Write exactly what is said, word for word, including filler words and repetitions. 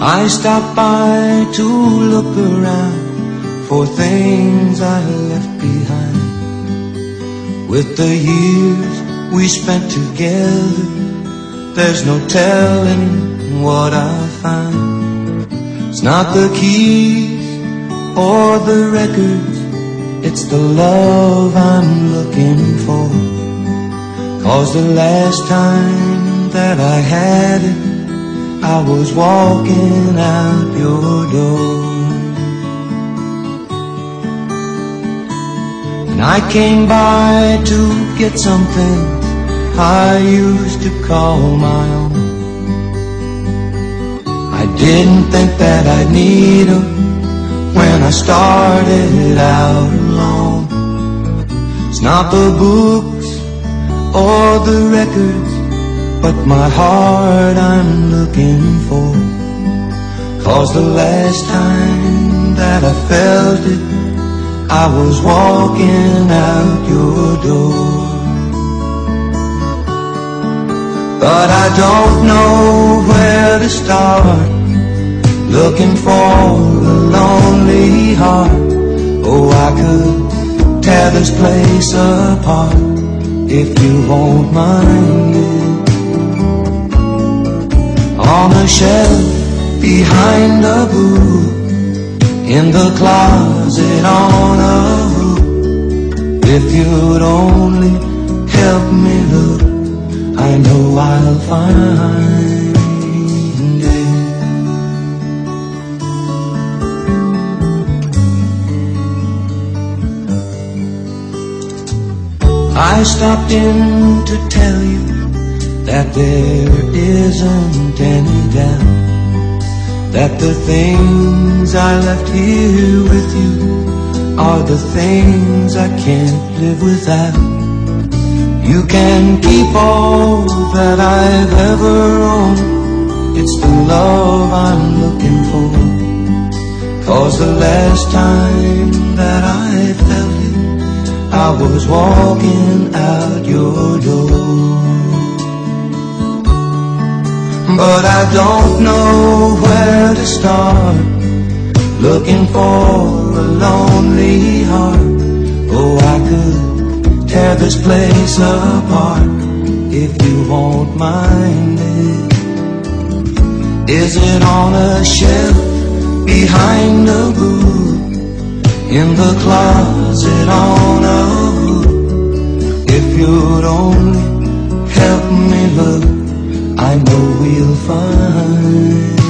I stopped by to look around for things I left behind. With the years we spent together, there's no telling what I'll find. It's not the keys or the records, it's the love I'm looking for. 'Cause the last time that I had it, I was walking out your door. And I came by to get something I used to call my own. I didn't think that I'd need them when I started out alone. It's not the books or the records, but my heart I'm looking for. 'Cause the last time that I felt it, I was walking out your door. But I don't know where to start, looking for a lonely heart. Oh, I could tear this place apart if you won't mind it. On a shelf behind a booth, in the closet on a hook. If you'd only help me look, I know I'll find it. I stopped in to tell you that there isn't any doubt that the things I left here with you are the things I can't live without. You can keep all that I've ever owned, it's the love I'm looking for. 'Cause the last time that I felt it, I was walking out your door. But I don't know where to start, looking for a lonely heart. Oh, I could tear this place apart if you won't mind it. Is it on a shelf behind a booth, in the closet on a hook? If you'd only help me look, I know we'll find